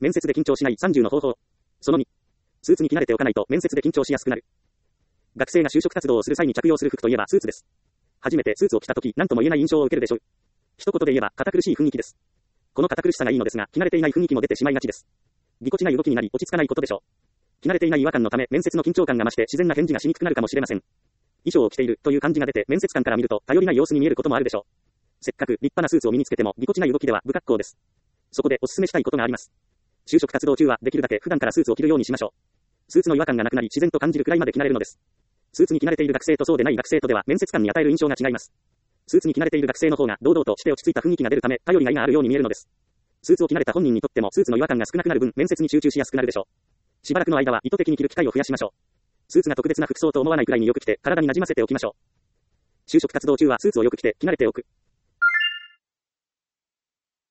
面接で緊張しない30の方法。その2。スーツに着慣れておかないと面接で緊張しやすくなる。学生が就職活動をする際に着用する服といえばスーツです。初めてスーツを着たとき、何とも言えない印象を受けるでしょう。一言で言えば、堅苦しい雰囲気です。この堅苦しさがいいのですが、着慣れていない雰囲気も出てしまいがちです。ぎこちない動きになり、落ち着かないことでしょう。着慣れていない違和感のため、面接の緊張感が増して自然な返事がしにくくなるかもしれません。衣装を着ているという感じが出て、面接官から見ると頼りない様子に見えることもあるでしょう。せっかく立派なスーツを身につけても、ぎこちない動きでは不格好です。そこでお勧めしたいことがあります。就職活動中はできるだけ普段からスーツを着るようにしましょう。スーツの違和感がなくなり、自然と感じるくらいまで着慣れるのです。スーツに着慣れている学生とそうでない学生とでは、面接官に与える印象が違います。スーツに着慣れている学生の方が堂々として落ち着いた雰囲気が出るため、頼りがいがあるように見えるのです。スーツを着慣れた本人にとっても、スーツの違和感が少なくなる分、面接に集中しやすくなるでしょう。しばらくの間は意図的に着る機会を増やしましょう。スーツが特別な服装と思わないくらいによく着て、体に馴染ませておきましょう。就職活動中はスーツをよく着て、着慣れておく。